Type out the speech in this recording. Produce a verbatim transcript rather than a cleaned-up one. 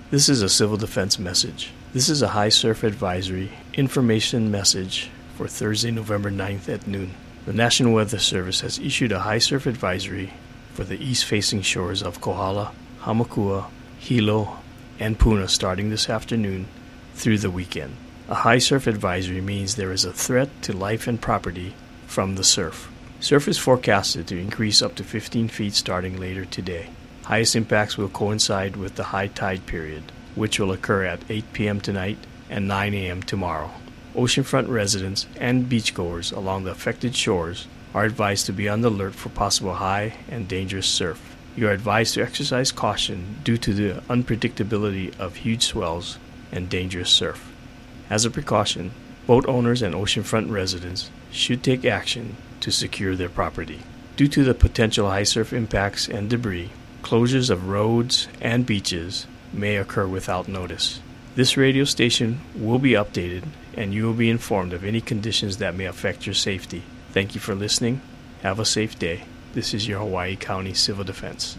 This is a civil defense message. This is a high surf advisory information message for Thursday, November ninth at noon. The National Weather Service has issued a high surf advisory for the east-facing shores of Kohala, Hamakua, Hilo, and Puna starting this afternoon through the weekend. A high surf advisory means there is a threat to life and property from the surf. Surf is forecasted to increase up to fifteen feet starting later today. Highest impacts will coincide with the high tide period, which will occur at eight p.m. tonight and nine a.m. tomorrow. Oceanfront residents and beachgoers along the affected shores are advised to be on the alert for possible high and dangerous surf. You are advised to exercise caution due to the unpredictability of huge swells and dangerous surf. As a precaution, boat owners and oceanfront residents should take action to secure their property. Due to the potential high surf impacts and debris, closures of roads and beaches may occur without notice. This radio station will be updated and you will be informed of any conditions that may affect your safety. Thank you for listening. Have a safe day. This is your Hawaii County Civil Defense.